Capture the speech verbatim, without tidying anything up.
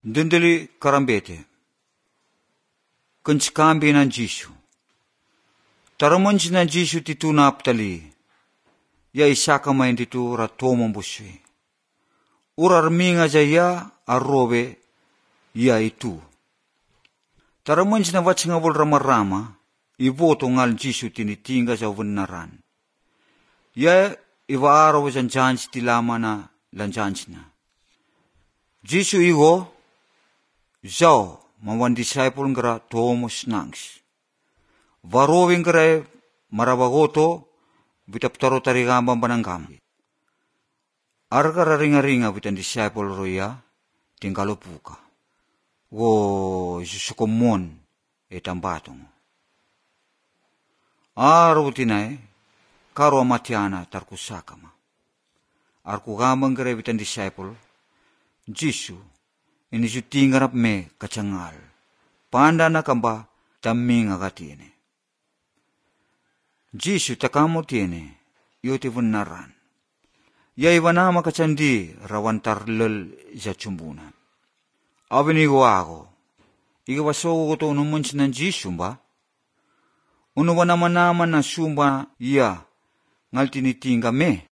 Dendeli karambete. Kenchikambi nan Jishu. Taramunchi nan Jishu titu naptali. Ya isaka main titu ratomo mbuswe. Urar minga jaya arrobe ya itu. Taramunchi na wachingabul rama-rama. Iboto ngal Jishu tinitinga sa benaran. Ya iwa araw jan janji tilama na lanjanji na. Jishu igo. Zao, mawan disciple ngara tomo snangs. Varowing ngara marabagoto, bitaptaro tarigambang bananggam. Arga ringa-ringa bitan disciple roya, tingkalo puka. Wo, susukomon, etambatong. Araw tinay, karo amatiana tarkusakama. Arku gambang ngara bitan disciple, Jishu, ini jutingarap me kacangal. Panda na kamba taming agatine. Jishu takamo tiene, yote vunaran. Ya iwanama kacandi rawan tarlel ja chumbunan. Abini guago, iga wasogo to unumunch ng Jishu ba? Unuwanama naman na sumba iya ngal tinitinga me.